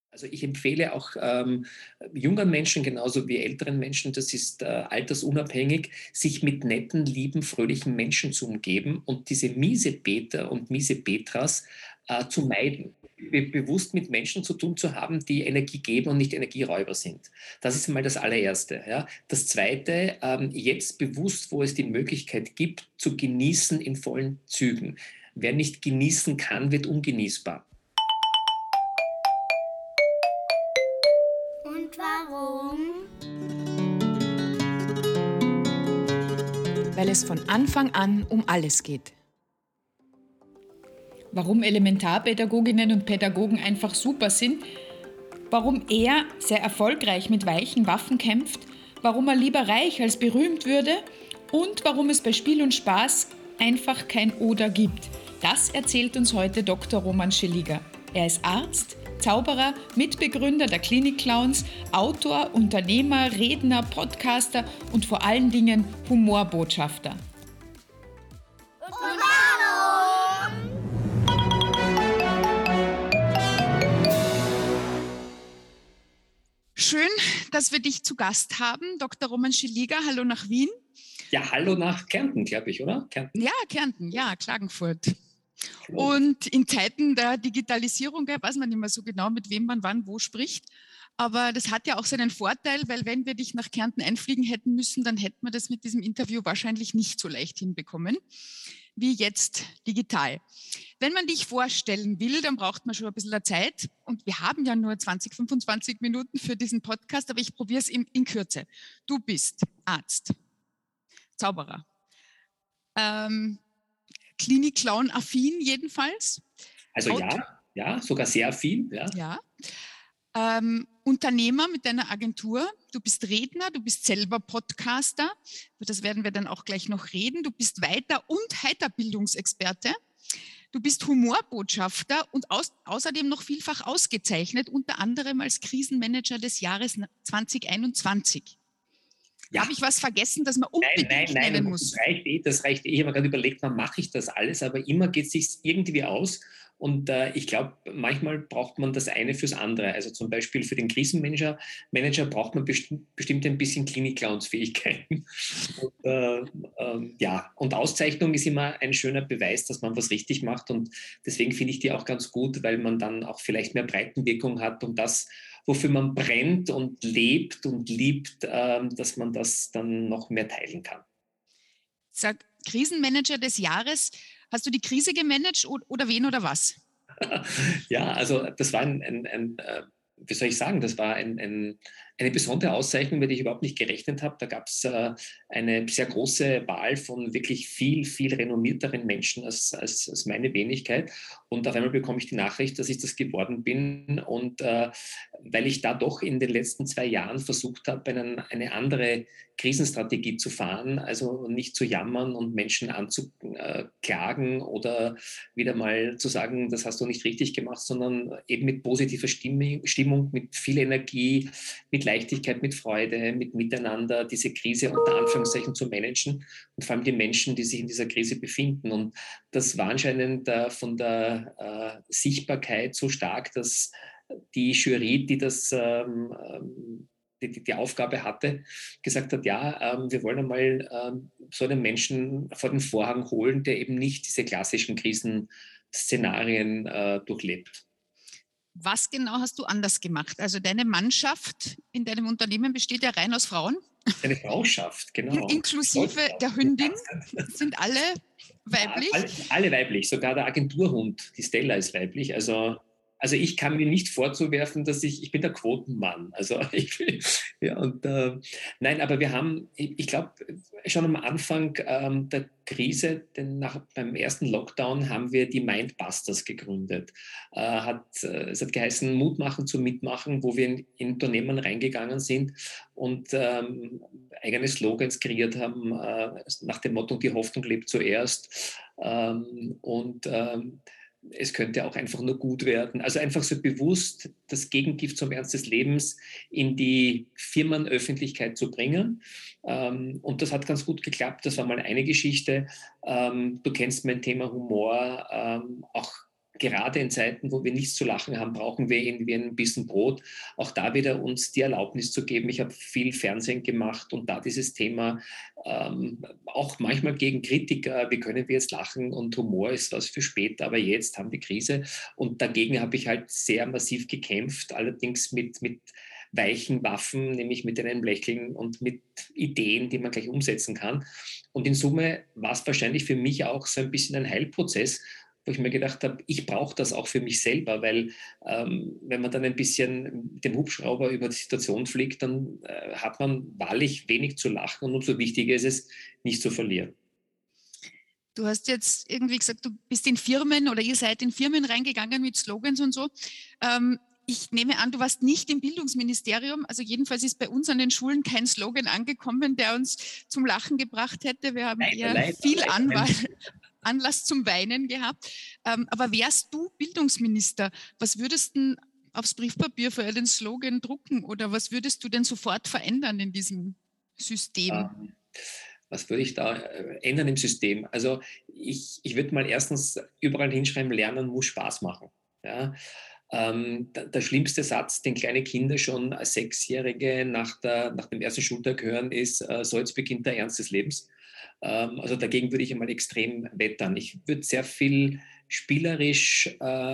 Also ich empfehle auch jungen Menschen genauso wie älteren Menschen, das ist altersunabhängig, sich mit netten, lieben, fröhlichen Menschen zu umgeben und diese Miesepeter und Miesepetras zu meiden. Bewusst mit Menschen zu tun zu haben, die Energie geben und nicht Energieräuber sind. Das ist mal das allererste. Ja. Das zweite, jetzt bewusst, wo es die Möglichkeit gibt, zu genießen in vollen Zügen. Wer nicht genießen kann, wird ungenießbar. Und warum? Weil es von Anfang an um alles geht. Warum Elementarpädagoginnen und Pädagogen einfach super sind, warum er sehr erfolgreich mit weichen Waffen kämpft, warum er lieber reich als berühmt würde und warum es bei Spiel und Spaß einfach kein Oder gibt. Das erzählt uns heute Dr. Roman Schelliger. Er ist Arzt, Zauberer, Mitbegründer der Klinik Clowns, Autor, Unternehmer, Redner, Podcaster und vor allen Dingen Humorbotschafter. Und warum? Schön, dass wir dich zu Gast haben, Dr. Roman Schelliger. Hallo nach Wien. Ja, hallo nach Kärnten, glaube ich, oder? Kärnten? Ja, Kärnten, ja, Klagenfurt. Und in Zeiten der Digitalisierung weiß man nicht mehr so genau, mit wem man wann wo spricht. Aber das hat ja auch seinen Vorteil, weil wenn wir dich nach Kärnten einfliegen hätten müssen, dann hätten wir das mit diesem Interview wahrscheinlich nicht so leicht hinbekommen, wie jetzt digital. Wenn man dich vorstellen will, dann braucht man schon ein bisschen Zeit. Und wir haben ja nur 20, 25 Minuten für diesen Podcast, aber ich probiere es in Kürze. Du bist Arzt, Zauberer, Klinik-Clown-affin jedenfalls. Also ja, sogar sehr viel. Ja. Unternehmer mit deiner Agentur. Du bist Redner, du bist selber Podcaster. Über das werden wir dann auch gleich noch reden. Du bist Weiter- und Heiterbildungsexperte. Du bist Humorbotschafter und außerdem noch vielfach ausgezeichnet, unter anderem als Krisenmanager des Jahres 2021. Ja. Habe ich was vergessen, das man unbedingt nennen muss? Das reicht eh. Ich habe mir gerade überlegt, wann mache ich das alles, aber immer geht es sich irgendwie aus. Und ich glaube, manchmal braucht man das eine fürs andere. Also zum Beispiel für den Krisenmanager braucht man bestimmt ein bisschen Klinik-Clowns-Fähigkeiten. Und Auszeichnung ist immer ein schöner Beweis, dass man was richtig macht. Und deswegen finde ich die auch ganz gut, weil man dann auch vielleicht mehr Breitenwirkung hat und das, wofür man brennt und lebt und liebt, dass man das dann noch mehr teilen kann. Sag, Krisenmanager des Jahres, hast du die Krise gemanagt oder wen oder was? Ja, also das war wie soll ich sagen, das war eine besondere Auszeichnung, mit der ich überhaupt nicht gerechnet habe. Da gab es eine sehr große Wahl von wirklich viel, viel renommierteren Menschen als meine Wenigkeit. Und auf einmal bekomme ich die Nachricht, dass ich das geworden bin. Und weil ich da doch in den letzten 2 Jahren versucht habe, eine andere Krisenstrategie zu fahren, also nicht zu jammern und Menschen anzuklagen oder wieder mal zu sagen, das hast du nicht richtig gemacht, sondern eben mit positiver Stimmung, mit viel Energie, mit Leichtigkeit, mit Freude, mit Miteinander diese Krise unter Anführungszeichen zu managen und vor allem die Menschen, die sich in dieser Krise befinden. Und das war anscheinend von der Sichtbarkeit so stark, dass die Jury, die die Aufgabe hatte, gesagt hat, ja, wir wollen einmal so einen Menschen vor den Vorhang holen, der eben nicht diese klassischen Krisenszenarien durchlebt. Was genau hast du anders gemacht? Also deine Mannschaft in deinem Unternehmen besteht ja rein aus Frauen. Eine Frauschaft, genau. Inklusive der Hündin sind alle weiblich? Ja, alle weiblich, sogar der Agenturhund, die Stella ist weiblich. Also ich kann mir nicht vorzuwerfen, dass ich bin der Quotenmann. Nein, aber wir haben, ich glaube, schon am Anfang der Krise, beim ersten Lockdown haben wir die Mindbusters gegründet. Es hat geheißen, Mut machen zum Mitmachen, wo wir in Unternehmen reingegangen sind und eigene Slogans kreiert haben, nach dem Motto, die Hoffnung lebt zuerst. Es könnte auch einfach nur gut werden. Also einfach so bewusst das Gegengift zum Ernst des Lebens in die Firmenöffentlichkeit zu bringen. Und das hat ganz gut geklappt. Das war mal eine Geschichte. Du kennst mein Thema Humor. Auch gerade in Zeiten, wo wir nichts zu lachen haben, brauchen wir irgendwie ein bisschen Brot. Auch da wieder uns die Erlaubnis zu geben. Ich habe viel Fernsehen gemacht und da dieses Thema auch manchmal gegen Kritiker, wie können wir jetzt lachen und Humor ist was für später, aber jetzt haben wir Krise. Und dagegen habe ich halt sehr massiv gekämpft, allerdings mit weichen Waffen, nämlich mit einem Lächeln und mit Ideen, die man gleich umsetzen kann. Und in Summe war es wahrscheinlich für mich auch so ein bisschen ein Heilprozess, wo ich mir gedacht habe, ich brauche das auch für mich selber, weil wenn man dann ein bisschen mit dem Hubschrauber über die Situation fliegt, dann hat man wahrlich wenig zu lachen und umso wichtiger ist es, nicht zu verlieren. Du hast jetzt irgendwie gesagt, du bist in Firmen oder ihr seid in Firmen reingegangen mit Slogans und so. Ich nehme an, du warst nicht im Bildungsministerium. Also jedenfalls ist bei uns an den Schulen kein Slogan angekommen, der uns zum Lachen gebracht hätte. Wir haben eher viel Anlass zum Weinen gehabt. Aber wärst du Bildungsminister, was würdest du aufs Briefpapier für einen Slogan drucken oder was würdest du denn sofort verändern in diesem System? Was würde ich da ändern im System? Also ich würde mal erstens überall hinschreiben, Lernen muss Spaß machen. Ja? Der schlimmste Satz, den kleine Kinder schon als Sechsjährige nach dem ersten Schultag hören, ist, so jetzt beginnt der Ernst des Lebens. Also dagegen würde ich einmal extrem wettern. Ich würde sehr viel spielerische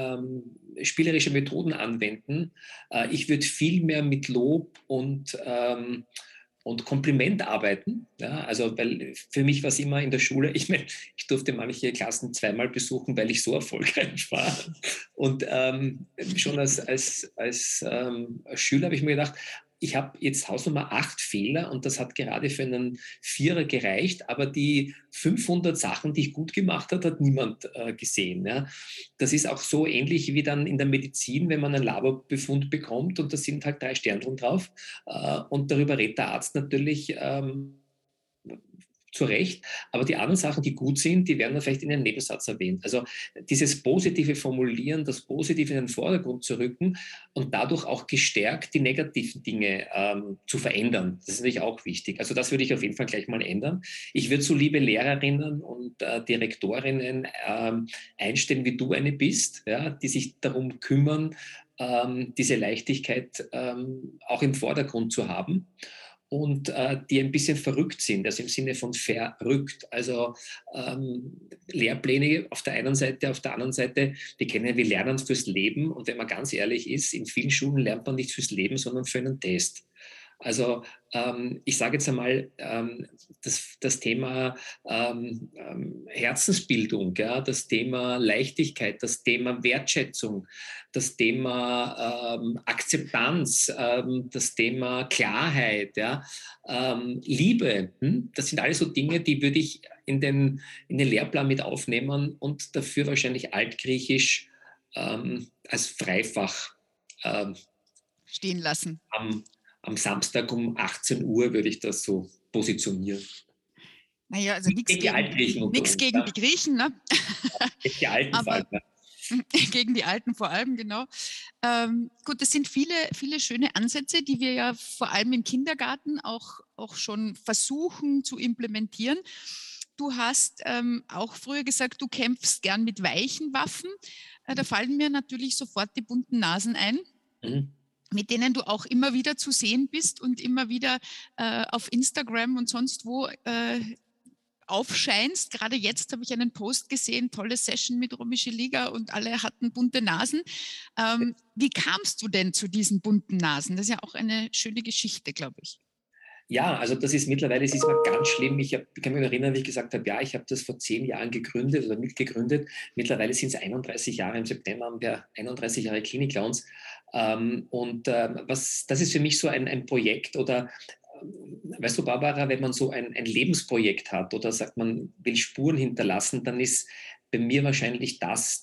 Methoden anwenden. Ich würde viel mehr mit Lob und Kompliment arbeiten. Ja, also weil für mich war es immer in der Schule, ich meine, ich durfte manche Klassen zweimal besuchen, weil ich so erfolgreich war. Und schon als Schüler habe ich mir gedacht, ich habe jetzt Hausnummer 8 Fehler und das hat gerade für einen Vierer gereicht, aber die 500 Sachen, die ich gut gemacht habe, hat niemand gesehen. Ja. Das ist auch so ähnlich wie dann in der Medizin, wenn man einen Laborbefund bekommt und da sind halt 3 Sternchen drauf und darüber redet der Arzt natürlich zu Recht, aber die anderen Sachen, die gut sind, die werden dann vielleicht in einem Nebensatz erwähnt. Also dieses positive Formulieren, das Positive in den Vordergrund zu rücken und dadurch auch gestärkt die negativen Dinge zu verändern. Das ist natürlich auch wichtig. Also das würde ich auf jeden Fall gleich mal ändern. Ich würde so liebe Lehrerinnen und Direktorinnen einstellen, wie du eine bist, ja, die sich darum kümmern, diese Leichtigkeit auch im Vordergrund zu haben. Und die ein bisschen verrückt sind, also im Sinne von verrückt. Also Lehrpläne auf der einen Seite, auf der anderen Seite, wir lernen fürs Leben und wenn man ganz ehrlich ist, in vielen Schulen lernt man nicht fürs Leben, sondern für einen Test. Also ich sage jetzt einmal, das Thema Herzensbildung, ja, das Thema Leichtigkeit, das Thema Wertschätzung, das Thema Akzeptanz, das Thema Klarheit, ja, Liebe, das sind alles so Dinge, die würde ich in den Lehrplan mit aufnehmen und dafür wahrscheinlich Altgriechisch als Freifach stehen lassen. Am Samstag um 18 Uhr würde ich das so positionieren. Naja, also nichts gegen die Griechen, ne? Die Alten vor allem. Gegen die Alten vor allem, genau. Gut, das sind viele schöne Ansätze, die wir ja vor allem im Kindergarten auch schon versuchen zu implementieren. Du hast auch früher gesagt, du kämpfst gern mit weichen Waffen. Da fallen mir natürlich sofort die bunten Nasen ein. Mit denen du auch immer wieder zu sehen bist und immer wieder auf Instagram und sonst wo aufscheinst. Gerade jetzt habe ich einen Post gesehen, tolle Session mit Romy Schiliga und alle hatten bunte Nasen. Wie kamst du denn zu diesen bunten Nasen? Das ist ja auch eine schöne Geschichte, glaube ich. Ja, also das ist mittlerweile, es ist mal ganz schlimm. Ich kann mich erinnern, wie ich gesagt habe, ja, ich habe das vor 10 Jahren gegründet oder mitgegründet. Mittlerweile sind es 31 Jahre. Im September haben wir 31 Jahre Klinik-Clowns. Das ist für mich so ein Projekt oder weißt du, Barbara, wenn man so ein Lebensprojekt hat oder sagt, man will Spuren hinterlassen, dann ist bei mir wahrscheinlich das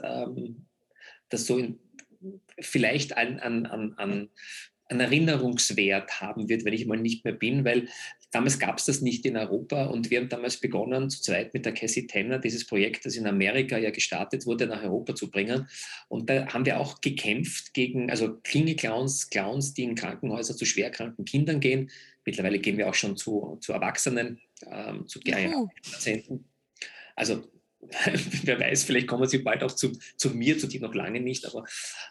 so vielleicht an Erinnerungswert haben wird, wenn ich mal nicht mehr bin, weil damals gab es das nicht in Europa und wir haben damals begonnen, zu zweit mit der Cassie Tanner, dieses Projekt, das in Amerika ja gestartet wurde, nach Europa zu bringen. Und da haben wir auch gekämpft gegen, also Klinik-Clowns, Clowns, die in Krankenhäuser zu schwerkranken Kindern gehen. Mittlerweile gehen wir auch schon zu Erwachsenen, zu Patienten. Also wer weiß, vielleicht kommen sie bald auch zu mir, zu dir noch lange nicht, aber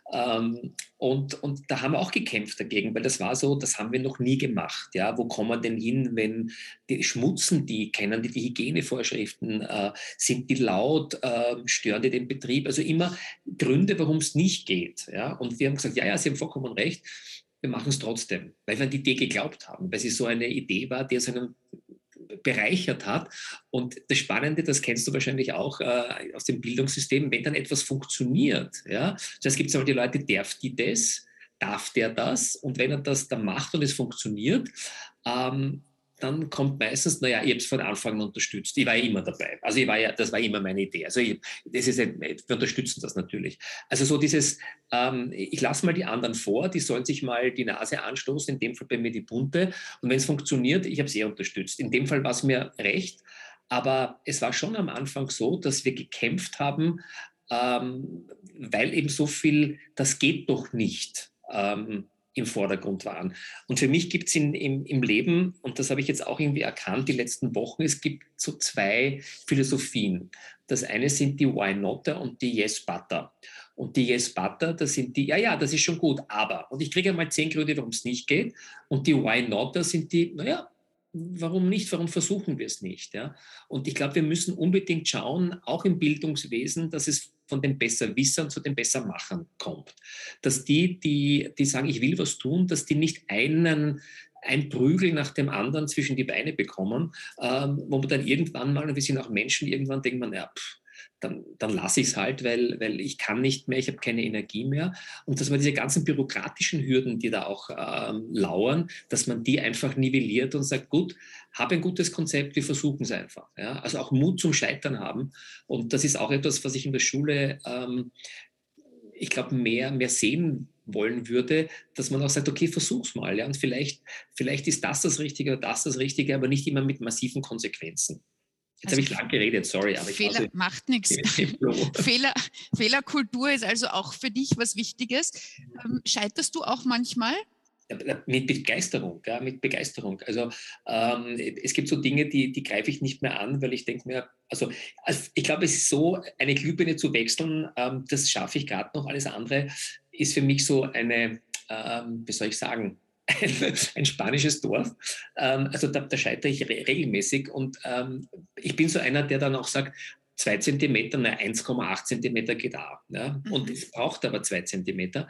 und da haben wir auch gekämpft dagegen, weil das war so, das haben wir noch nie gemacht. Ja? Wo kommen wir denn hin, wenn die schmutzen die, kennen die Hygienevorschriften, sind die laut, stören die den Betrieb? Also immer Gründe, warum es nicht geht. Ja? Und wir haben gesagt, ja, Sie haben vollkommen recht, wir machen es trotzdem, weil wir an die Idee geglaubt haben, weil sie so eine Idee war, die uns einen bereichert hat. Und das Spannende, das kennst du wahrscheinlich auch aus dem Bildungssystem, wenn dann etwas funktioniert, ja, das heißt, gibt es aber die Leute, darf der das? Und wenn er das dann macht und es funktioniert, dann kommt meistens, naja, ich habe es von Anfang an unterstützt. Ich war ja immer dabei. Also das war immer meine Idee. Also wir unterstützen das natürlich. Also so dieses, ich lasse mal die anderen vor, die sollen sich mal die Nase anstoßen, in dem Fall bei mir die Bunte. Und wenn es funktioniert, ich habe es unterstützt. In dem Fall war es mir recht. Aber es war schon am Anfang so, dass wir gekämpft haben, weil eben so viel, das geht doch nicht, im Vordergrund waren. Und für mich gibt es im Leben, und das habe ich jetzt auch irgendwie erkannt die letzten Wochen, es gibt so zwei Philosophien. Das eine sind die Why Notter und die Yes Butter. Und die Yes Butter, das sind die, ja, das ist schon gut, aber. Und ich kriege einmal 10 Gründe, warum es nicht geht. Und die Why Notter sind die, naja, warum nicht? Warum versuchen wir es nicht? Ja? Und ich glaube, wir müssen unbedingt schauen, auch im Bildungswesen, dass es von den Besserwissern zu den Bessermachern kommt. Dass die sagen, ich will was tun, dass die nicht ein Prügel nach dem anderen zwischen die Beine bekommen, wo man dann irgendwann mal, und wir sind auch Menschen, irgendwann denkt man, ja, dann lasse ich es halt, weil ich kann nicht mehr, ich habe keine Energie mehr. Und dass man diese ganzen bürokratischen Hürden, die da auch lauern, dass man die einfach nivelliert und sagt, gut, habe ein gutes Konzept, wir versuchen es einfach. Ja? Also auch Mut zum Scheitern haben. Und das ist auch etwas, was ich in der Schule, ich glaube, mehr sehen wollen würde, dass man auch sagt, okay, versuch's mal. Ja? Und vielleicht ist das Richtige oder das Richtige, aber nicht immer mit massiven Konsequenzen. Jetzt habe ich lang geredet, sorry. Aber Fehler macht nichts. Fehlerkultur ist also auch für dich was Wichtiges. Scheiterst du auch manchmal? Mit Begeisterung, ja, mit Begeisterung. Also es gibt so Dinge, die greife ich nicht mehr an, weil ich denke mir, also ich glaube, es ist so, eine Glühbirne zu wechseln, das schaffe ich gerade noch. Alles andere ist für mich so eine, wie soll ich sagen, ein spanisches Dorf. Also da scheitere ich regelmäßig und ich bin so einer, der dann auch sagt, 2 Zentimeter, 1,8 Zentimeter geht auch. Ja? Und es braucht aber 2 Zentimeter.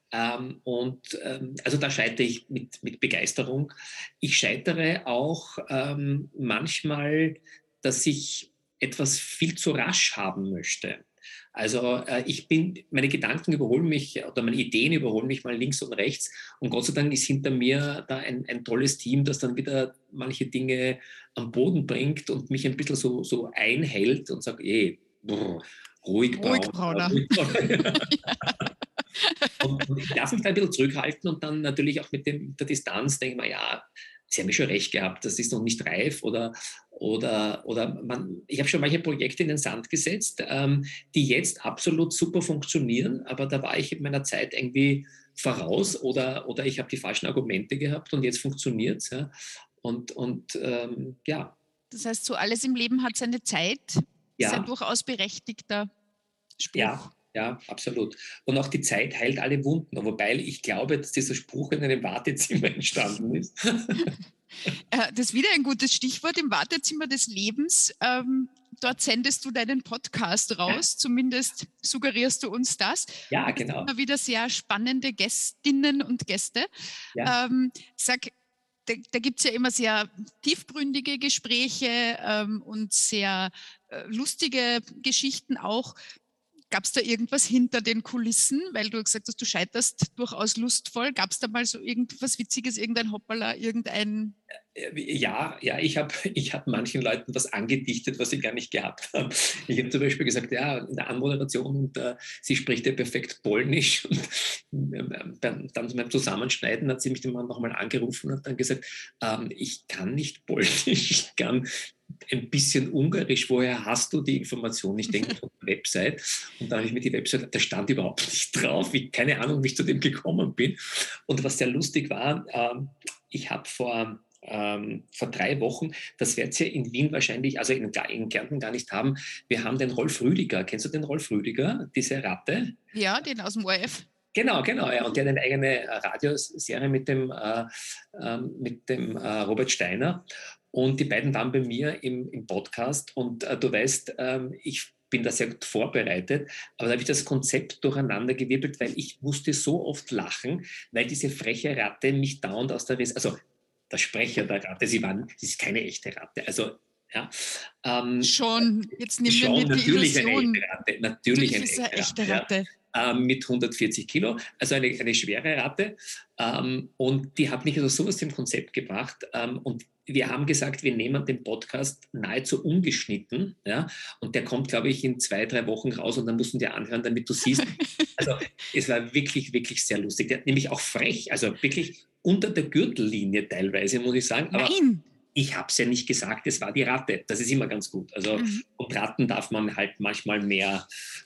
Also da scheitere ich mit Begeisterung. Ich scheitere auch manchmal, dass ich etwas viel zu rasch haben möchte. Also meine Gedanken überholen mich oder meine Ideen überholen mich mal links und rechts und Gott sei Dank ist hinter mir da ein tolles Team, das dann wieder manche Dinge am Boden bringt und mich ein bisschen so einhält und sagt, ruhig Brauner. Und ich darf mich da ein bisschen zurückhalten und dann natürlich auch mit der Distanz denke ich mir, ja, Sie haben ja schon recht gehabt, das ist noch nicht reif ich habe schon manche Projekte in den Sand gesetzt, die jetzt absolut super funktionieren, aber da war ich in meiner Zeit irgendwie voraus oder ich habe die falschen Argumente gehabt und jetzt funktioniert es. Ja. Ja. Das heißt, so alles im Leben hat seine Zeit, ja. Ist ein durchaus berechtigter Spruch. Ja, absolut. Und auch die Zeit heilt alle Wunden, wobei ich glaube, dass dieser Spruch in einem Wartezimmer entstanden ist. Das ist wieder ein gutes Stichwort, im Wartezimmer des Lebens. Dort sendest du deinen Podcast raus, zumindest suggerierst du uns das. Ja, genau. Immer wieder sehr spannende Gästinnen und Gäste. Ja. Da gibt es ja immer sehr tiefgründige Gespräche und sehr lustige Geschichten auch. Gab es da irgendwas hinter den Kulissen, weil du gesagt hast, du scheiterst durchaus lustvoll? Gab es da mal so irgendwas Witziges, irgendein Hoppala, irgendein... Ja, ich hab manchen Leuten was angedichtet, was sie gar nicht gehabt haben. Ich habe zum Beispiel gesagt, ja, in der Anmoderation und sie spricht ja perfekt Polnisch. Und dann beim Zusammenschneiden hat sie mich dann nochmal angerufen und hat dann gesagt, ich kann nicht Polnisch, ich kann ein bisschen Ungarisch, woher hast du die Information? Ich denke, von der Website. Und dann habe ich mir die Website, da stand überhaupt nicht drauf. Keine Ahnung, wie ich zu dem gekommen bin. Und was sehr lustig war, ich habe vor vor 3 Wochen, das werdet ihr in Wien wahrscheinlich, also in Kärnten gar nicht haben. Wir haben den Rolf Rüdiger. Kennst du den Rolf Rüdiger, diese Ratte? Ja, den aus dem ORF. Genau, ja. Und der hat eine eigene Radioserie mit dem Robert Steiner. Und die beiden waren bei mir im Podcast. Und du weißt, ich bin da sehr gut vorbereitet, aber da habe ich das Konzept durcheinandergewirbelt, weil ich musste so oft lachen, weil diese freche Ratte mich dauernd aus der also der Sprecher der Ratte, sie ist keine echte Ratte, also ja. Schon, jetzt nehmen schon, wir mit die Illusion. Natürlich eine ist eine echte Ratte. Ratte. Ja, mit 140 Kilo, also eine schwere Ratte. Und die hat mich also so aus dem Konzept gebracht. Und wir haben gesagt, wir nehmen den Podcast nahezu ungeschnitten. Ja? Und der kommt, glaube ich, in 2-3 Wochen raus und dann musst du dir anhören, damit du siehst. Also es war wirklich, wirklich sehr lustig. Der hat nämlich auch frech, also wirklich unter der Gürtellinie teilweise, muss ich sagen. Aber Nein! Ich habe es ja nicht gesagt, es war die Ratte. Das ist immer ganz gut. Also und Ratten darf man halt manchmal mehr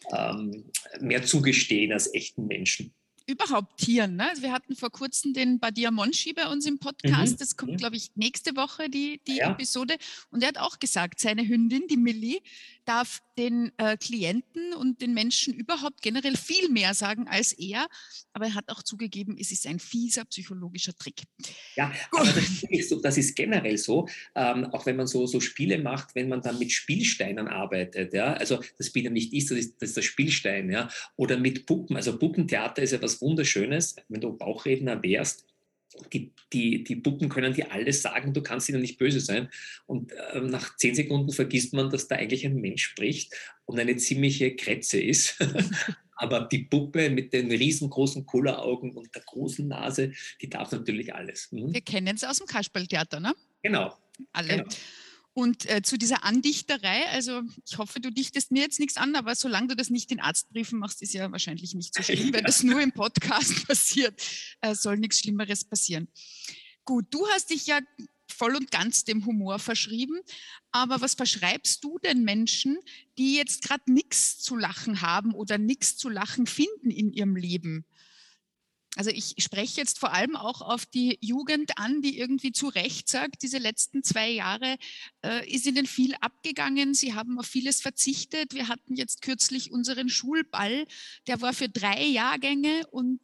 zugestehen als echten Menschen. Überhaupt Tieren. Ne? Also wir hatten vor kurzem den Badia Monchi bei uns im Podcast. Das kommt, glaube ich, nächste Woche, die Episode. Und er hat auch gesagt, seine Hündin, die Millie, darf den Klienten und den Menschen überhaupt generell viel mehr sagen als er. Aber er hat auch zugegeben, es ist ein fieser psychologischer Trick. Ja, aber das ist generell so, auch wenn man so Spiele macht, wenn man dann mit Spielsteinen arbeitet, ja, also das Spiel ja nicht ist, das ist der Spielstein, ja, oder mit Puppen, also Puppentheater ist ja was Wunderschönes, wenn du Bauchredner wärst. Die Puppen können dir alles sagen, du kannst ihnen nicht böse sein. Und nach 10 Sekunden vergisst man, dass da eigentlich ein Mensch spricht und eine ziemliche Kretze ist. Aber die Puppe mit den riesengroßen Kulleraugen und der großen Nase, die darf natürlich alles. Wir kennen es aus dem Kasperltheater, ne? Genau. Alle. Genau. Und zu dieser Andichterei, also ich hoffe, du dichtest mir jetzt nichts an, aber solange du das nicht in Arztbriefen machst, ist ja wahrscheinlich nicht so schlimm, wenn das nur im Podcast passiert, soll nichts Schlimmeres passieren. Gut, du hast dich ja voll und ganz dem Humor verschrieben, aber was verschreibst du den Menschen, die jetzt gerade nichts zu lachen haben oder nichts zu lachen finden in ihrem Leben? Also ich spreche jetzt vor allem auch auf die Jugend an, die irgendwie zu Recht sagt, diese letzten 2 Jahre ist ihnen viel abgegangen. Sie haben auf vieles verzichtet. Wir hatten jetzt kürzlich unseren Schulball, der war für 3 Jahrgänge und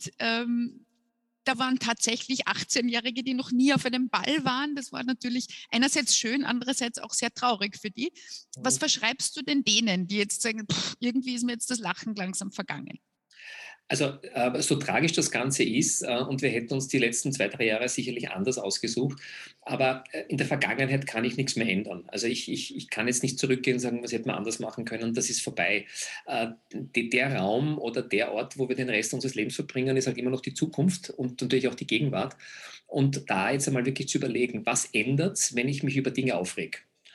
da waren tatsächlich 18-Jährige, die noch nie auf einem Ball waren. Das war natürlich einerseits schön, andererseits auch sehr traurig für die. Was verschreibst du denn denen, die jetzt sagen, irgendwie ist mir jetzt das Lachen langsam vergangen? Also so tragisch das Ganze ist, und wir hätten uns die letzten 2-3 Jahre sicherlich anders ausgesucht, aber in der Vergangenheit kann ich nichts mehr ändern. Also ich kann jetzt nicht zurückgehen und sagen, was hätte man anders machen können, das ist vorbei. Der Raum oder der Ort, wo wir den Rest unseres Lebens verbringen, ist halt immer noch die Zukunft und natürlich auch die Gegenwart. Und da jetzt einmal wirklich zu überlegen, was ändert es, wenn ich mich über Dinge aufrege?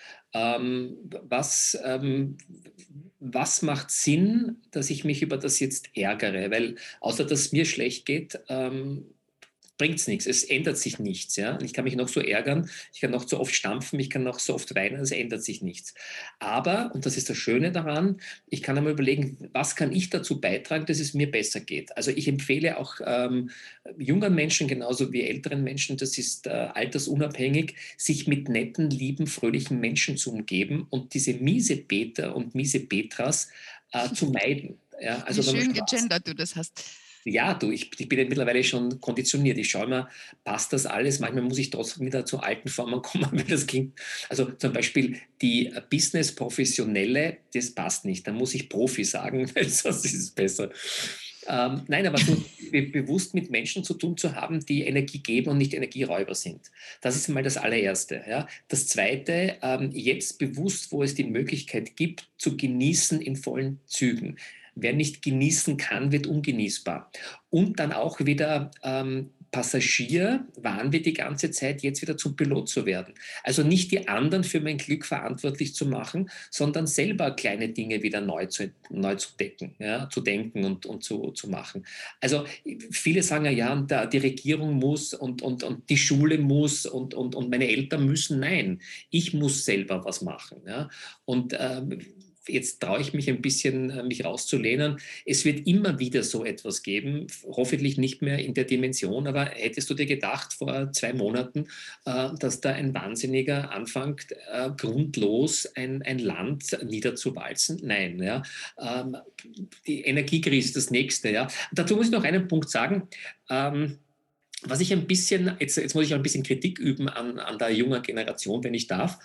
Was macht Sinn, dass ich mich über das jetzt ärgere? Weil außer dass es mir schlecht geht, bringt es nichts. Es ändert sich nichts. Ja? Ich kann mich noch so ärgern, ich kann noch so oft stampfen, ich kann noch so oft weinen, es ändert sich nichts. Aber, und das ist das Schöne daran, ich kann einmal überlegen, was kann ich dazu beitragen, dass es mir besser geht. Also ich empfehle auch jungen Menschen genauso wie älteren Menschen, das ist altersunabhängig, sich mit netten, lieben, fröhlichen Menschen zu umgeben und diese miese Peter und miese Petras zu meiden. Ja, also wie schön gegendert du das hast. Ja, ich bin ja mittlerweile schon konditioniert. Ich schaue immer, passt das alles? Manchmal muss ich trotzdem wieder zu alten Formen kommen, weil das klingt, also zum Beispiel die Business-Professionelle, das passt nicht. Da muss ich Profi sagen, weil sonst ist es besser. Nein, aber so bewusst mit Menschen zu tun zu haben, die Energie geben und nicht Energieräuber sind. Das ist mal das allererste. Ja. Das zweite, jetzt bewusst, wo es die Möglichkeit gibt, zu genießen in vollen Zügen. Wer nicht genießen kann, wird ungenießbar. Und dann auch wieder Passagier waren wir die ganze Zeit, jetzt wieder zum Pilot zu werden. Also nicht die anderen für mein Glück verantwortlich zu machen, sondern selber kleine Dinge wieder neu zu decken, ja, zu denken und zu machen. Also viele sagen ja, die Regierung muss und die Schule muss und meine Eltern müssen. Nein, ich muss selber was machen. Ja. Und jetzt traue ich mich ein bisschen, mich rauszulehnen. Es wird immer wieder so etwas geben, hoffentlich nicht mehr in der Dimension, aber hättest du dir gedacht vor 2 Monaten, dass da ein Wahnsinniger anfängt, grundlos ein Land niederzuwalzen? Nein. Ja. Die Energiekrise ist das Nächste. Ja. Dazu muss ich noch einen Punkt sagen. Was ich ein bisschen, jetzt muss ich auch ein bisschen Kritik üben an der jungen Generation, wenn ich darf.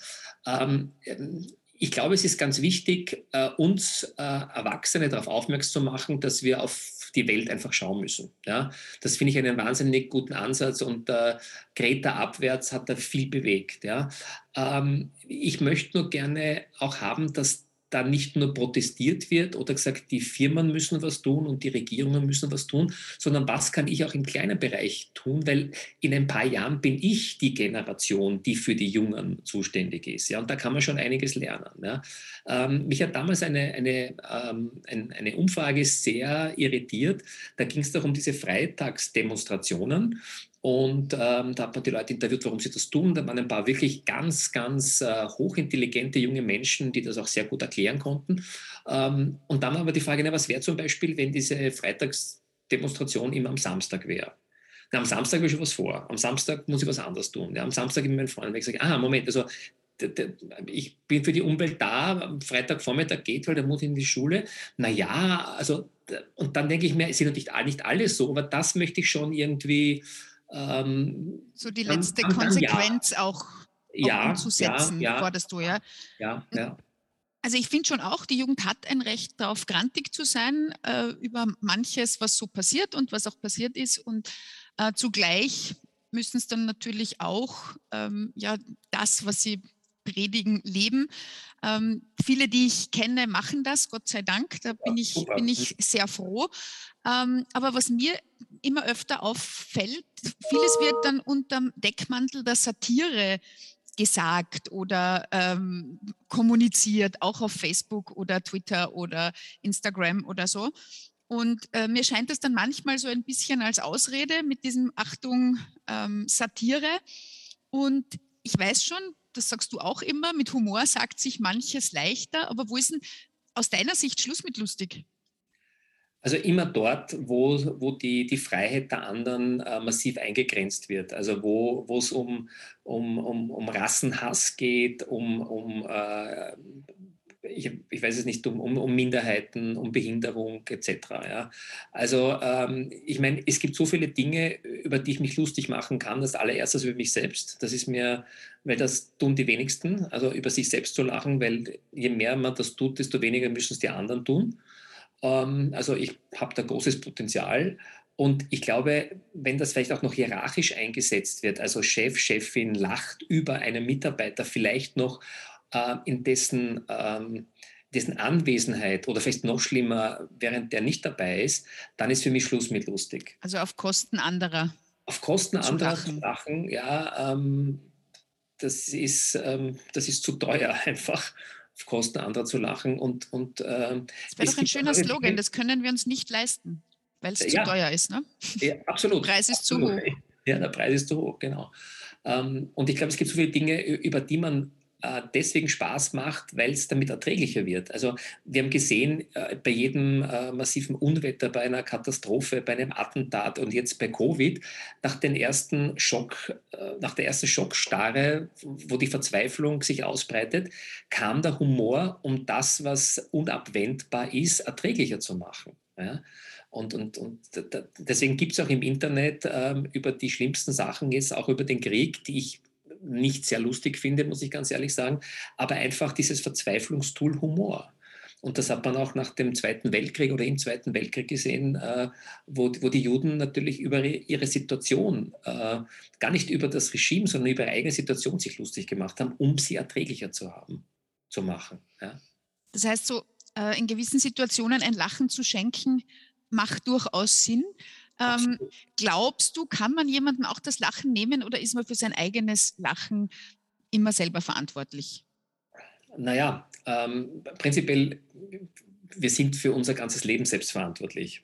Ich glaube, es ist ganz wichtig, uns Erwachsene darauf aufmerksam zu machen, dass wir auf die Welt einfach schauen müssen. Ja? Das finde ich einen wahnsinnig guten Ansatz und Greta abwärts hat da viel bewegt. Ja? Ich möchte nur gerne auch haben, dass da nicht nur protestiert wird oder gesagt, die Firmen müssen was tun und die Regierungen müssen was tun, sondern was kann ich auch im kleinen Bereich tun, weil in ein paar Jahren bin ich die Generation, die für die Jungen zuständig ist. Ja, und da kann man schon einiges lernen. Ja. Mich hat damals eine Umfrage sehr irritiert. Da ging es doch um diese Freitagsdemonstrationen. Und da hat man die Leute interviewt, warum sie das tun. Da waren ein paar wirklich ganz, ganz hochintelligente junge Menschen, die das auch sehr gut erklären konnten. Und dann aber die Frage, na, was wäre zum Beispiel, wenn diese Freitagsdemonstration immer am Samstag wäre? Na, am Samstag habe ich schon was vor. Am Samstag muss ich was anderes tun. Ja, am Samstag habe ich meinen Freund gesagt, Moment, also ich bin für die Umwelt da, am Freitagvormittag geht, weil der muss in die Schule. Naja, also, und dann denke ich mir, es sind natürlich nicht alle so, aber das möchte ich schon irgendwie so die letzte Konsequenz ja. auch Ja, umzusetzen, forderst du, ja? Ja. Also ich finde schon auch, die Jugend hat ein Recht darauf, grantig zu sein über manches, was so passiert und was auch passiert ist. Und zugleich müssen es dann natürlich auch das, was sie predigen, leben. Viele, die ich kenne, machen das, Gott sei Dank. Da bin ich sehr froh. Aber was mir immer öfter auffällt, vieles wird dann unterm Deckmantel der Satire gesagt oder kommuniziert, auch auf Facebook oder Twitter oder Instagram oder so. Und mir scheint es dann manchmal so ein bisschen als Ausrede mit diesem Achtung, Satire. Und ich weiß schon, das sagst du auch immer, mit Humor sagt sich manches leichter, aber wo ist denn aus deiner Sicht Schluss mit lustig? Also immer dort, wo die Freiheit der anderen massiv eingegrenzt wird. Also wo es um Rassenhass geht, ich weiß es nicht, um Minderheiten, um Behinderung etc. Ja. Also ich meine, es gibt so viele Dinge, über die ich mich lustig machen kann. Das allererstes über mich selbst. Das ist mir, weil das tun die wenigsten, also über sich selbst zu lachen, weil je mehr man das tut, desto weniger müssen es die anderen tun. Also ich habe da großes Potenzial. Und ich glaube, wenn das vielleicht auch noch hierarchisch eingesetzt wird, also Chef, Chefin lacht über einen Mitarbeiter vielleicht noch in dessen Anwesenheit oder vielleicht noch schlimmer, während der nicht dabei ist, dann ist für mich Schluss mit lustig. Also auf Kosten anderer. Auf Kosten anderer zu lachen, ja, das ist zu teuer einfach. Auf Kosten anderer zu lachen. Das wäre doch ein schöner Slogan, das können wir uns nicht leisten, weil es zu teuer ist. Ne? Ja, absolut. Der Preis ist zu hoch. Ja, der Preis ist zu hoch, genau. Und ich glaube, es gibt so viele Dinge, über die man deswegen Spaß macht, weil es damit erträglicher wird. Also wir haben gesehen, bei jedem massiven Unwetter, bei einer Katastrophe, bei einem Attentat und jetzt bei Covid, nach der ersten Schockstarre, wo die Verzweiflung sich ausbreitet, kam der Humor, um das, was unabwendbar ist, erträglicher zu machen. Ja? Und deswegen gibt es auch im Internet über die schlimmsten Sachen jetzt, auch über den Krieg, die ich nicht sehr lustig finde, muss ich ganz ehrlich sagen, aber einfach dieses Verzweiflungstool Humor. Und das hat man auch nach dem Zweiten Weltkrieg oder im Zweiten Weltkrieg gesehen, wo die Juden natürlich über ihre Situation, gar nicht über das Regime, sondern über ihre eigene Situation sich lustig gemacht haben, um sie erträglicher zu machen. Ja. Das heißt, so in gewissen Situationen ein Lachen zu schenken, macht durchaus Sinn. Glaubst du, kann man jemandem auch das Lachen nehmen oder ist man für sein eigenes Lachen immer selber verantwortlich? Naja, prinzipiell, wir sind für unser ganzes Leben selbst verantwortlich.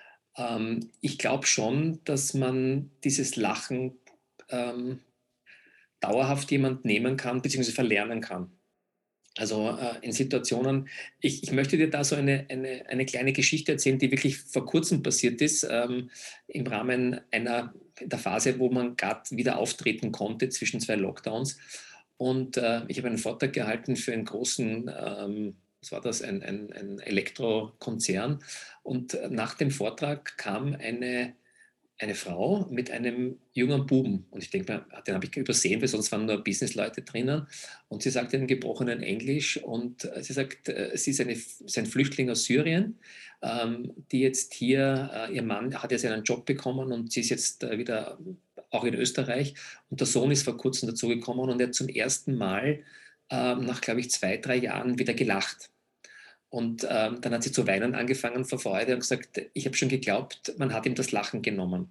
Ich glaube schon, dass man dieses Lachen dauerhaft jemand nehmen kann, beziehungsweise verlernen kann. Also in Situationen, ich möchte dir da so eine kleine Geschichte erzählen, die wirklich vor kurzem passiert ist, im Rahmen der Phase, wo man gerade wieder auftreten konnte zwischen zwei Lockdowns. Und ich habe einen Vortrag gehalten für einen großen, was war das, ein Elektrokonzern. Und nach dem Vortrag kam eine Frau mit einem jungen Buben. Und ich denke mir, den habe ich übersehen, weil sonst waren nur Businessleute drinnen. Und sie sagt in gebrochenen Englisch und sie sagt, sie ist ein Flüchtling aus Syrien, die jetzt hier, ihr Mann hat jetzt einen Job bekommen und sie ist jetzt wieder auch in Österreich. Und der Sohn ist vor kurzem dazugekommen und er hat zum ersten Mal nach, glaube ich, 2, 3 Jahren wieder gelacht. Und dann hat sie zu weinen angefangen vor Freude und gesagt, ich habe schon geglaubt, man hat ihm das Lachen genommen.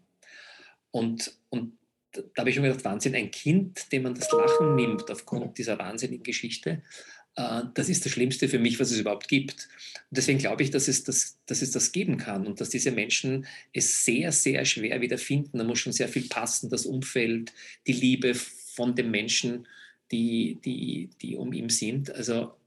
Und da habe ich schon gedacht, Wahnsinn, ein Kind, dem man das Lachen nimmt aufgrund dieser wahnsinnigen Geschichte, das ist das Schlimmste für mich, was es überhaupt gibt. Und deswegen glaube ich, dass es das geben kann und dass diese Menschen es sehr, sehr schwer wieder finden. Da muss schon sehr viel passen, das Umfeld, die Liebe von den Menschen, die um ihn sind. Also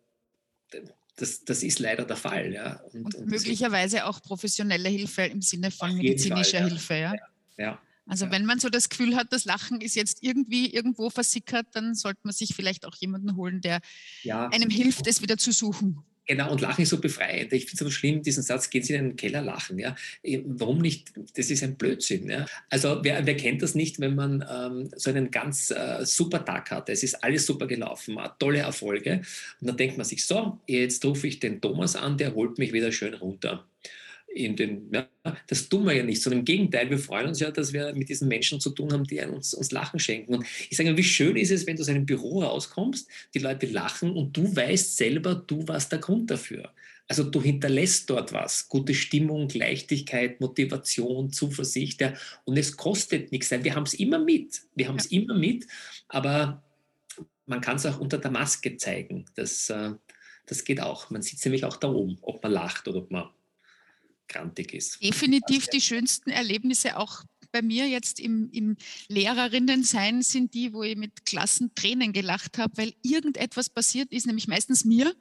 das ist leider der Fall. Ja. Und möglicherweise auch professionelle Hilfe im Sinne von auf jeden medizinischer Fall, ja. Hilfe. Ja? Ja. Also Ja. wenn man so das Gefühl hat, das Lachen ist jetzt irgendwie irgendwo versickert, dann sollte man sich vielleicht auch jemanden holen, der Ja. einem hilft, es wieder zu suchen. Genau, und Lachen ist so befreiend. Ich finde es so schlimm, diesen Satz, gehen Sie in den Keller lachen. Ja? Warum nicht? Das ist ein Blödsinn. Ja? Also wer kennt das nicht, wenn man so einen ganz super Tag hat? Es ist alles super gelaufen, tolle Erfolge. Und dann denkt man sich, so, jetzt rufe ich den Thomas an, der holt mich wieder schön runter. Das tun wir ja nicht, sondern im Gegenteil, wir freuen uns ja, dass wir mit diesen Menschen zu tun haben, die uns Lachen schenken. Und ich sage, wie schön ist es, wenn du aus einem Büro rauskommst, die Leute lachen und du weißt selber, du warst der Grund dafür. Also du hinterlässt dort was, gute Stimmung, Leichtigkeit, Motivation, Zuversicht. Ja. Und es kostet nichts. Wir haben es immer mit. Aber man kann es auch unter der Maske zeigen. Das geht auch. Man sieht nämlich auch da oben, ob man lacht oder ob man grantig ist. Definitiv die schönsten Erlebnisse auch bei mir jetzt im Lehrerinnen-Sein sind die, wo ich mit Klassen Tränen gelacht habe, weil irgendetwas passiert ist, nämlich meistens mir.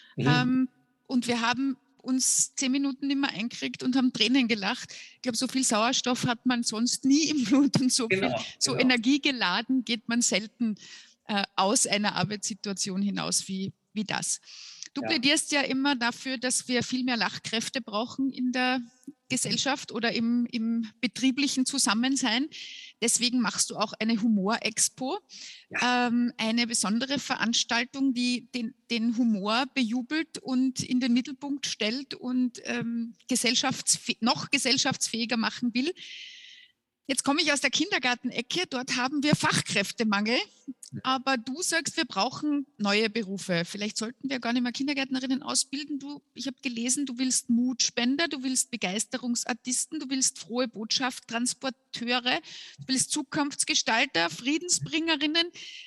Und wir haben uns 10 Minuten nicht mehr eingekriegt und haben Tränen gelacht. Ich glaube, so viel Sauerstoff hat man sonst nie im Blut und so energiegeladen geht man selten aus einer Arbeitssituation hinaus wie das. Du plädierst ja immer dafür, dass wir viel mehr Lachkräfte brauchen in der Gesellschaft oder im betrieblichen Zusammensein. Deswegen machst du auch eine Humor-Expo, eine besondere Veranstaltung, die den Humor bejubelt und in den Mittelpunkt stellt und noch gesellschaftsfähiger machen will. Jetzt komme ich aus der Kindergartenecke, dort haben wir Fachkräftemangel, aber du sagst, wir brauchen neue Berufe. Vielleicht sollten wir gar nicht mehr Kindergärtnerinnen ausbilden. Ich habe gelesen, du willst Mutspender, du willst Begeisterungsartisten, du willst frohe Botschaft-Transporteure, du willst Zukunftsgestalter, Friedensbringerinnen,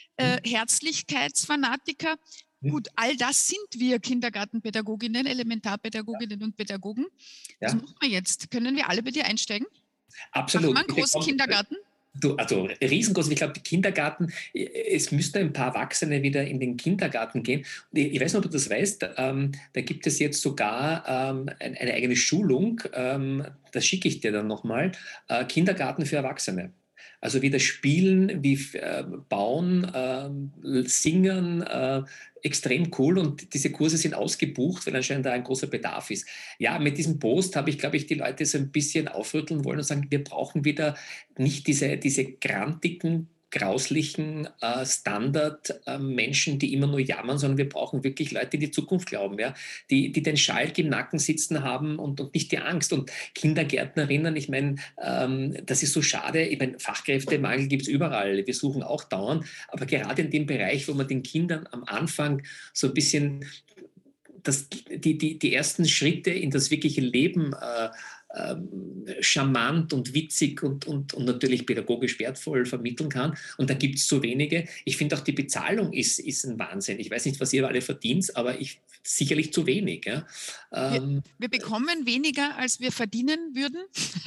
Herzlichkeitsfanatiker. Gut, all das sind wir Kindergartenpädagoginnen, Elementarpädagoginnen und Pädagogen. Was machen wir jetzt? Können wir alle bei dir einsteigen? Absolut. Macht man einen großen Kindergarten? Also riesengroß. Ich glaube, die Kindergarten, es müssten ein paar Erwachsene wieder in den Kindergarten gehen. Ich weiß nicht, ob du das weißt, da gibt es jetzt sogar eine eigene Schulung, das schicke ich dir dann nochmal, Kindergarten für Erwachsene. Also wie das Spielen, wie Bauen, Singen, extrem cool und diese Kurse sind ausgebucht, weil anscheinend da ein großer Bedarf ist. Ja, mit diesem Post habe ich, glaube ich, die Leute so ein bisschen aufrütteln wollen und sagen, wir brauchen wieder nicht diese grantigen, grauslichen Standard-Menschen, die immer nur jammern, sondern wir brauchen wirklich Leute, die die Zukunft glauben, ja? die den Schalk im Nacken sitzen haben und nicht die Angst. Und Kindergärtnerinnen, ich meine, das ist so schade. Ich meine, Fachkräftemangel gibt es überall. Wir suchen auch dauernd. Aber gerade in dem Bereich, wo man den Kindern am Anfang so ein bisschen die ersten Schritte in das wirkliche Leben charmant und witzig und natürlich pädagogisch wertvoll vermitteln kann. Und da gibt es so wenige. Ich finde auch die Bezahlung ist ein Wahnsinn. Ich weiß nicht, was ihr alle verdient, aber sicherlich zu wenig. Ja. Wir bekommen weniger, als wir verdienen würden.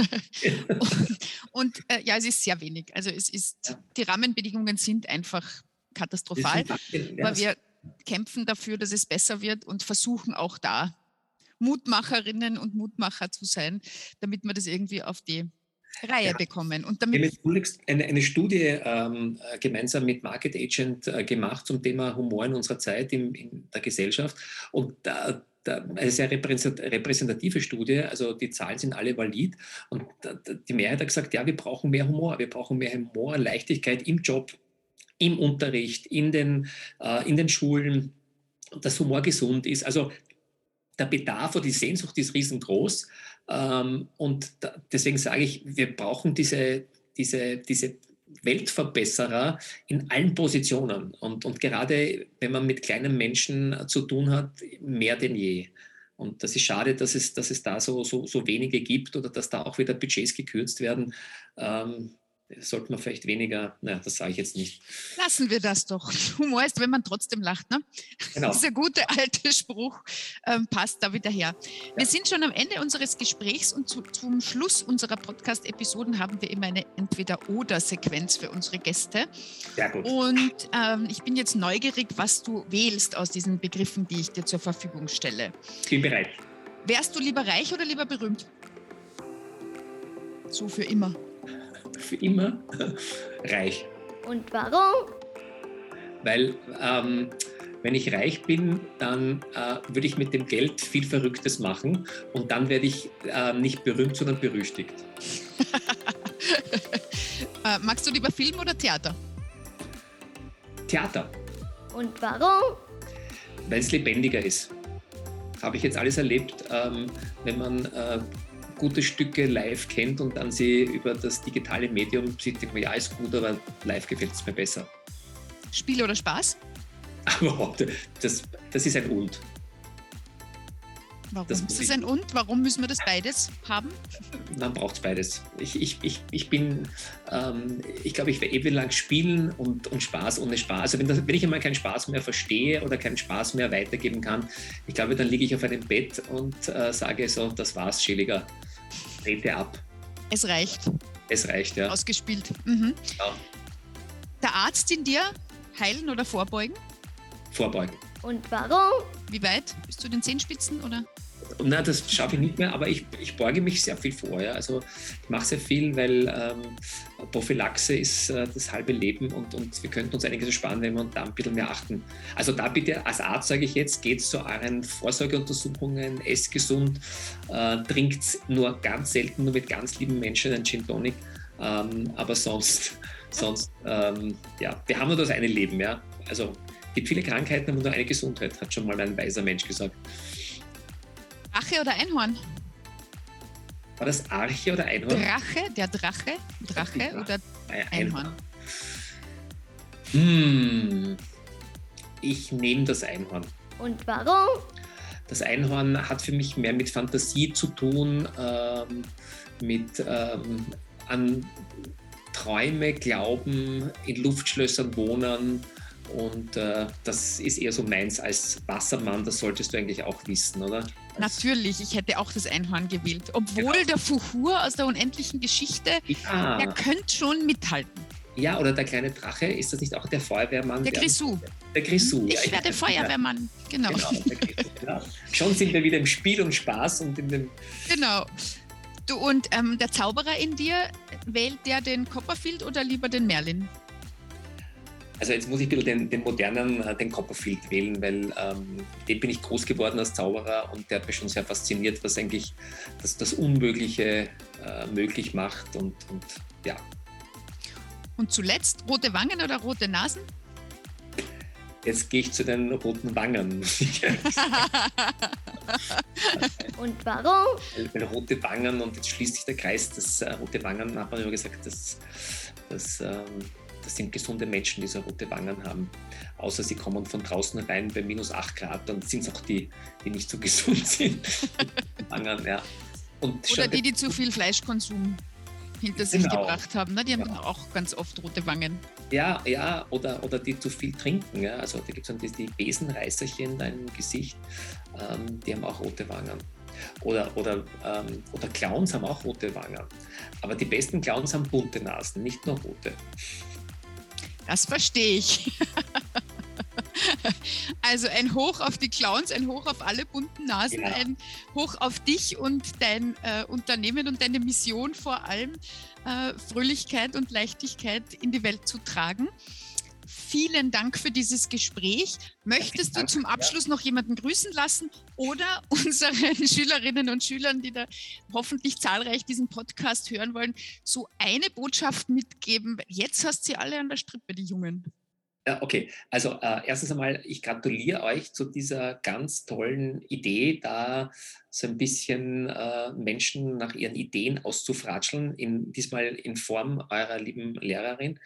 und es ist sehr wenig. Also die Rahmenbedingungen sind einfach katastrophal. kämpfen dafür, dass es besser wird und versuchen auch da Mutmacherinnen und Mutmacher zu sein, damit wir das irgendwie auf die Reihe bekommen. Und Wir damit haben jetzt eine Studie gemeinsam mit Market Agent gemacht zum Thema Humor in unserer Zeit in der Gesellschaft. Und eine sehr repräsentative Studie, also die Zahlen sind alle valid. Und die Mehrheit hat gesagt, ja, wir brauchen mehr Humor. Wir brauchen mehr Humor, Leichtigkeit im Job, im Unterricht, in den Schulen, dass Humor gesund ist. Also der Bedarf oder die Sehnsucht ist riesengroß. Und deswegen sage ich, wir brauchen diese Weltverbesserer in allen Positionen. Und gerade wenn man mit kleinen Menschen zu tun hat, mehr denn je. Und das ist schade, dass es da so wenige gibt oder dass da auch wieder Budgets gekürzt werden. Sollte man vielleicht weniger, das sage ich jetzt nicht. lassen wir das doch. Humor ist, wenn man trotzdem lacht. Ne? Genau. Dieser gute alte Spruch passt da wieder her. Wir sind schon am Ende unseres Gesprächs und zum Schluss unserer Podcast-Episoden haben wir immer eine Entweder-Oder-Sequenz für unsere Gäste. Sehr gut. Und ich bin jetzt neugierig, was du wählst aus diesen Begriffen, die ich dir zur Verfügung stelle. Ich bin bereit. Wärst du lieber reich oder lieber berühmt? So für immer. Für immer reich. Und warum? Weil wenn ich reich bin, dann würde ich mit dem Geld viel Verrücktes machen und dann werde ich nicht berühmt, sondern berüchtigt. Magst du lieber Film oder Theater? Theater, Und warum? weil es lebendiger ist. Habe ich jetzt alles erlebt, wenn man gute Stücke live kennt und dann sie über das digitale Medium sieht, denkt man, ja, ist gut, aber live gefällt es mir besser. Spiel oder Spaß? Aber das ist ein Und. Warum Das ist muss es ich- ein Und? Warum müssen wir das beides haben? Man braucht es beides. Ich glaube, ich werde ewig lang spielen und Spaß ohne Spaß. Also wenn ich einmal keinen Spaß mehr verstehe oder keinen Spaß mehr weitergeben kann, ich glaube, dann liege ich auf einem Bett und sage so, das war's, Schäliger. Trete ab. Es reicht. Es reicht, ja. Ausgespielt. Mhm. Ja. Der Arzt in dir, heilen oder vorbeugen? Vorbeugen. Und warum? Wie weit? Bis zu den Zehenspitzen? Oder? Nein, das schaffe ich nicht mehr, aber ich beuge mich sehr viel vor. Ja. Also ich mache sehr viel, weil Prophylaxe ist das halbe Leben und wir könnten uns einiges ersparen, wenn wir da ein bisschen mehr achten. Also da bitte, als Arzt sage ich jetzt, geht zu euren Vorsorgeuntersuchungen, esst gesund, trinkt nur ganz selten, nur mit ganz lieben Menschen einen Gin Tonic, aber sonst ja, wir haben nur das eine Leben. Ja. Also es gibt viele Krankheiten, aber nur eine Gesundheit, hat schon mal ein weiser Mensch gesagt. Drache oder Einhorn? War das Arche oder Einhorn? Drache, der Drache oder Einhorn? Ich nehme das Einhorn. Und warum? Das Einhorn hat für mich mehr mit Fantasie zu tun, mit an Träume glauben, in Luftschlössern wohnen. Und das ist eher so meins als Wassermann, das solltest du eigentlich auch wissen, oder? Natürlich, ich hätte auch das Einhorn gewählt. Obwohl Genau. der Fuhur aus der unendlichen Geschichte, Ja, der könnte schon mithalten. ja, oder der kleine Drache, ist das nicht auch der Feuerwehrmann? Der Grisou. Der Grisou. Ich ja, werde Feuerwehrmann. Genau. Genau, der Grisou, genau. Schon sind wir wieder im Spiel und Spaß und in dem. Genau. Du, und der Zauberer in dir, wählt der den Copperfield oder lieber den Merlin? Also jetzt muss ich ein bisschen den modernen, den Copperfield wählen, weil den bin ich groß geworden als Zauberer und der hat mich schon sehr fasziniert, was eigentlich das Unmögliche möglich macht und ja. Und zuletzt rote Wangen oder rote Nasen? Jetzt gehe ich zu den roten Wangen. Und warum? Weil rote Wangen und jetzt schließt sich der Kreis, das rote Wangen, hat man immer gesagt, das sind gesunde Menschen, die so rote Wangen haben. Außer sie kommen von draußen rein bei minus 8 Grad, dann sind es auch die nicht so gesund sind. Wangen, ja. Und Oder schon- die zu viel Fleischkonsum hinter sich Genau. gebracht haben. Ne? Die haben Ja. dann auch ganz oft rote Wangen. Ja, oder die zu viel trinken. Ja. Also da gibt es dann die Besenreißerchen da im Gesicht, die haben auch rote Wangen. Oder Clowns haben auch rote Wangen. Aber die besten Clowns haben bunte Nasen, nicht nur rote. Das verstehe ich. Also ein Hoch auf die Clowns, ein Hoch auf alle bunten Nasen, Ja. ein Hoch auf dich und dein Unternehmen und deine Mission vor allem, Fröhlichkeit und Leichtigkeit in die Welt zu tragen. Vielen Dank für dieses Gespräch. Möchtest du zum Abschluss noch jemanden grüßen lassen oder unseren Schülerinnen und Schülern, die da hoffentlich zahlreich diesen Podcast hören wollen, so eine Botschaft mitgeben? Jetzt hast du sie alle an der Strippe, die Jungen. Okay, also erstens einmal, ich gratuliere euch zu dieser ganz tollen Idee, da so ein bisschen Menschen nach ihren Ideen auszufratscheln, diesmal in Form eurer lieben Lehrerin.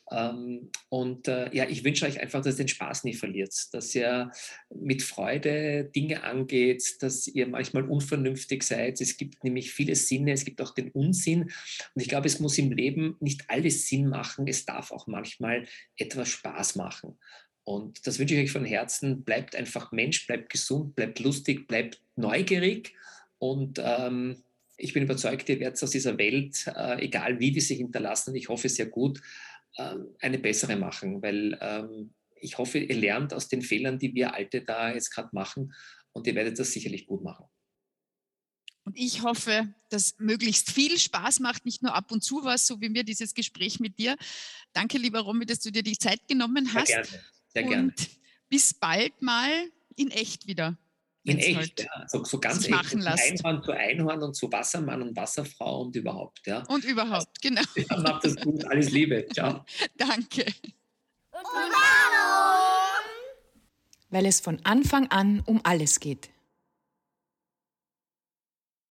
Ich wünsche euch einfach, dass ihr den Spaß nie verliert, dass ihr mit Freude Dinge angeht, dass ihr manchmal unvernünftig seid. Es gibt nämlich viele Sinne, es gibt auch den Unsinn. Und ich glaube, es muss im Leben nicht alles Sinn machen. Es darf auch manchmal etwas Spaß machen. Und das wünsche ich euch von Herzen. Bleibt einfach Mensch, bleibt gesund, bleibt lustig, bleibt neugierig. Und ich bin überzeugt, ihr werdet aus dieser Welt, egal wie die sich hinterlassen, ich hoffe sehr gut, eine bessere machen, weil ich hoffe, ihr lernt aus den Fehlern, die wir Alte da jetzt gerade machen, und ihr werdet das sicherlich gut machen. Und ich hoffe, dass möglichst viel Spaß macht, nicht nur ab und zu was, so wie mir dieses Gespräch mit dir. Danke, lieber Romy, dass du dir die Zeit genommen hast. Sehr gerne, sehr gerne. Und bis bald mal in echt wieder. In echt, halt ja. So ganz echt. machen lässt. Einhorn zu Einhorn und zu Wassermann und Wasserfrau und überhaupt. Ja. Und überhaupt, genau. Ja, macht das gut. Alles Liebe. Ciao. Danke. Und warum? Weil es von Anfang an um alles geht.